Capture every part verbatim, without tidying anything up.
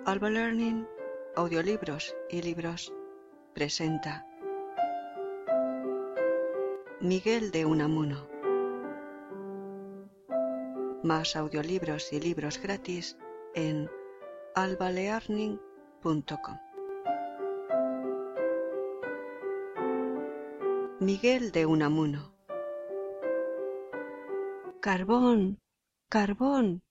Alba Learning, audiolibros y libros, presenta Miguel de Unamuno. Más audiolibros y libros gratis en alba learning punto com. Miguel de Unamuno. Carbón, carbón.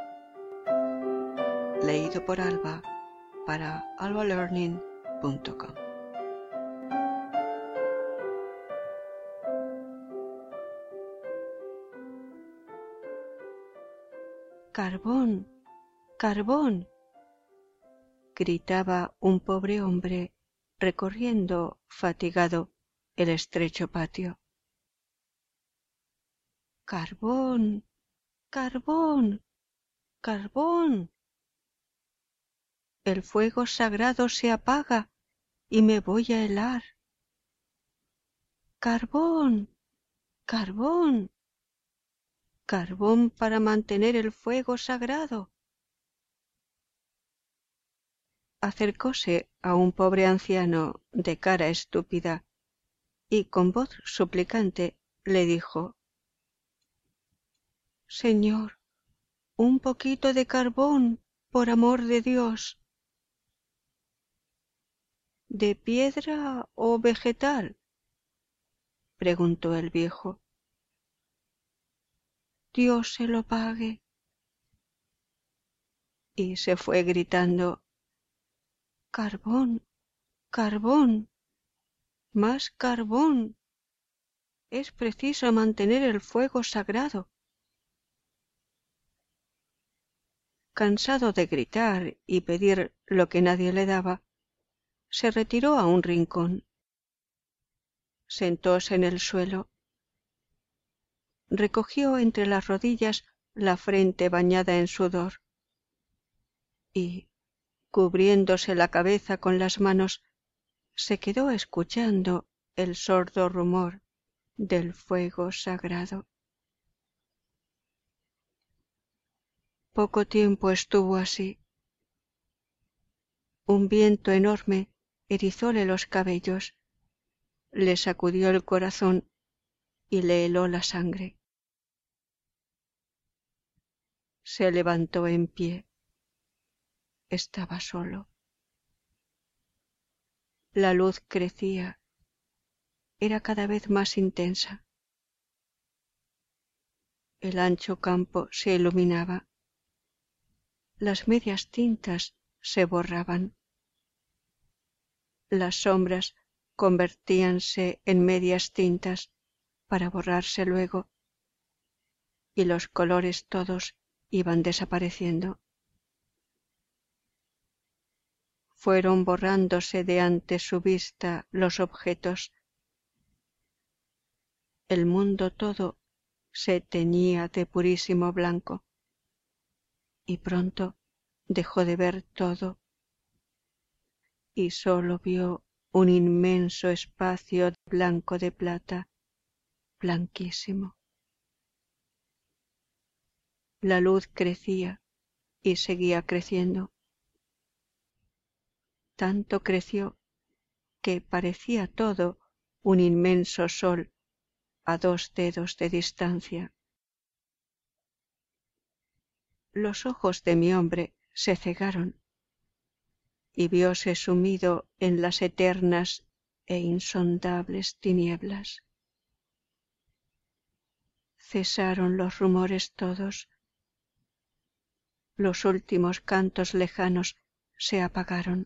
Leído por Alba para alba learning punto com. Carbón, carbón, gritaba un pobre hombre recorriendo fatigado el estrecho patio. Carbón, carbón, carbón. El fuego sagrado se apaga y me voy a helar. Carbón, carbón, carbón para mantener el fuego sagrado. Acercóse a un pobre anciano de cara estúpida y con voz suplicante le dijo: Señor, un poquito de carbón, por amor de Dios. ¿De piedra o vegetal?, preguntó el viejo. Dios se lo pague. Y se fue gritando: Carbón, carbón, más carbón. Es preciso mantener el fuego sagrado. Cansado de gritar y pedir lo que nadie le daba, se retiró a un rincón. Sentóse en el suelo. Recogió entre las rodillas la frente bañada en sudor y, cubriéndose la cabeza con las manos, se quedó escuchando el sordo rumor del fuego sagrado. Poco tiempo estuvo así. Un viento enorme erizóle los cabellos, le sacudió el corazón y le heló la sangre. Se levantó en pie. Estaba solo. La luz crecía. Era cada vez más intensa. El ancho campo se iluminaba. Las medias tintas se borraban. Las sombras convertíanse en medias tintas para borrarse luego, y los colores todos iban desapareciendo. Fueron borrándose de ante su vista los objetos. El mundo todo se teñía de purísimo blanco, y pronto dejó de ver todo, y sólo vio un inmenso espacio blanco de plata, blanquísimo. La luz crecía y seguía creciendo. Tanto creció que parecía todo un inmenso sol a dos dedos de distancia. Los ojos de mi hombre se cegaron y vióse sumido en las eternas e insondables tinieblas. Cesaron los rumores todos. Los últimos cantos lejanos se apagaron.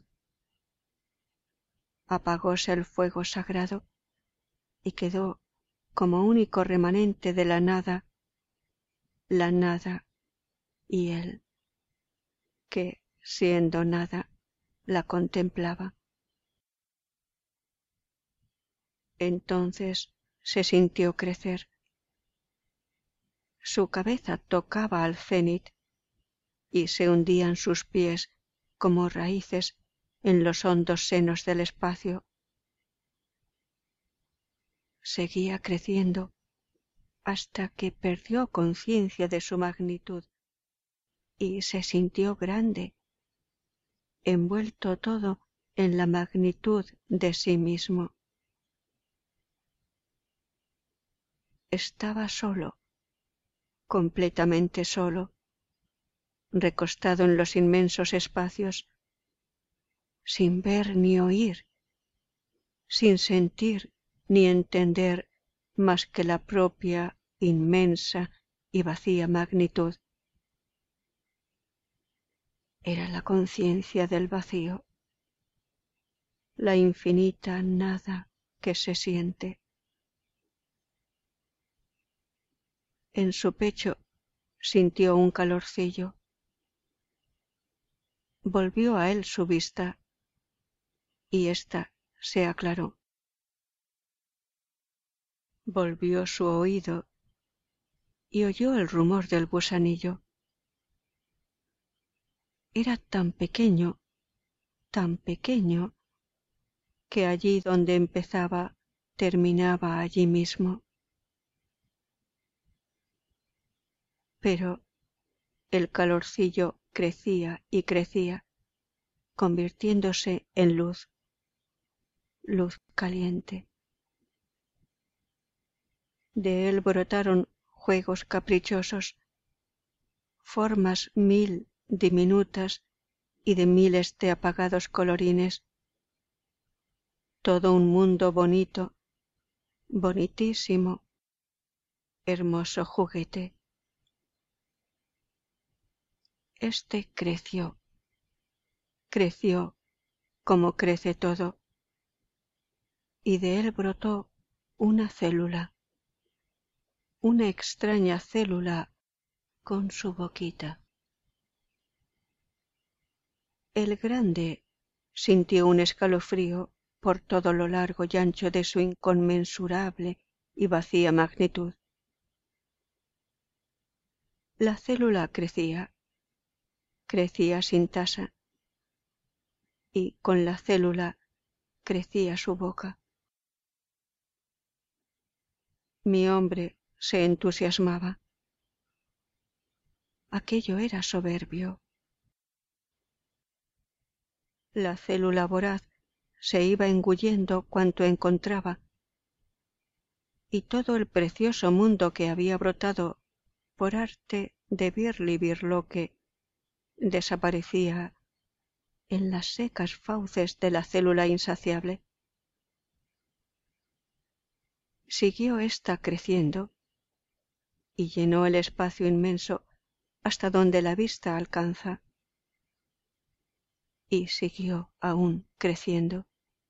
Apagóse el fuego sagrado y quedó como único remanente de la nada, la nada y él, que, siendo nada, la contemplaba. Entonces se sintió crecer. Su cabeza tocaba al cenit y se hundían sus pies como raíces en los hondos senos del espacio. Seguía creciendo hasta que perdió conciencia de su magnitud y se sintió grande, envuelto todo en la magnitud de sí mismo. Estaba solo, completamente solo, recostado en los inmensos espacios, sin ver ni oír, sin sentir ni entender más que la propia inmensa y vacía magnitud. Era la conciencia del vacío, la infinita nada que se siente. En su pecho sintió un calorcillo. Volvió a él su vista y ésta se aclaró. Volvió su oído y oyó el rumor del gusanillo. Era tan pequeño, tan pequeño, que allí donde empezaba, terminaba allí mismo. Pero el calorcillo crecía y crecía, convirtiéndose en luz, luz caliente. De él brotaron juegos caprichosos, formas mil diminutas y de miles de apagados colorines. Todo un mundo bonito, bonitísimo, hermoso juguete. Este creció, creció como crece todo, y de él brotó una célula, una extraña célula con su boquita. El grande sintió un escalofrío por todo lo largo y ancho de su inconmensurable y vacía magnitud. La célula crecía, crecía sin tasa, y con la célula crecía su boca. Mi hombre se entusiasmaba. Aquello era soberbio. La célula voraz se iba engullendo cuanto encontraba, y todo el precioso mundo que había brotado por arte de Birlibirloque desaparecía en las secas fauces de la célula insaciable. Siguió ésta creciendo y llenó el espacio inmenso hasta donde la vista alcanza, y siguió aún creciendo.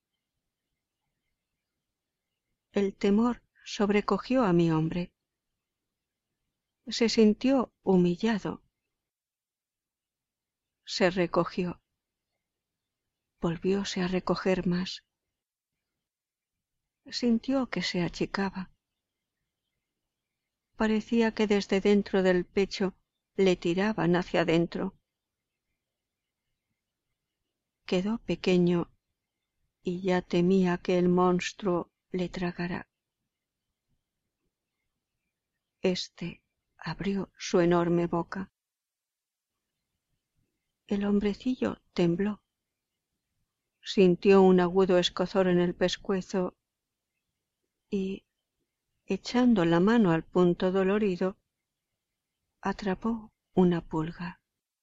El temor sobrecogió a mi hombre. Se sintió humillado. Se recogió. Volvióse a recoger más. Sintió que se achicaba. Parecía que desde dentro del pecho le tiraban hacia adentro. Quedó pequeño y ya temía que el monstruo le tragara. Este abrió su enorme boca. El hombrecillo tembló. Sintió un agudo escozor en el pescuezo y, echando la mano al punto dolorido, atrapó una pulga.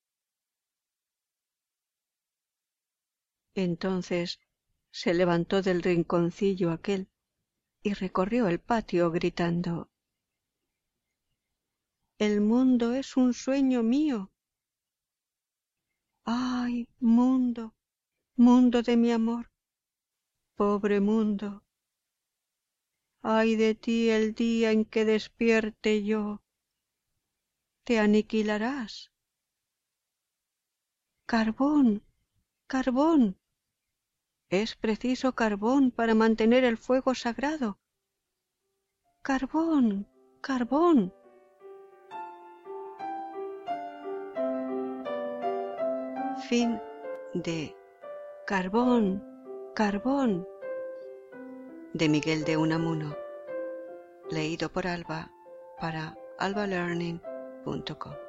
Entonces se levantó del rinconcillo aquel y recorrió el patio gritando: «El mundo es un sueño mío. ¡Ay, mundo, mundo de mi amor! Pobre mundo. Ay de ti el día en que despierte yo. Te aniquilarás. Carbón, carbón. Es preciso carbón para mantener el fuego sagrado. Carbón, carbón». Fin de Carbón, carbón, de Miguel de Unamuno, leído por Alba para alba learning punto com.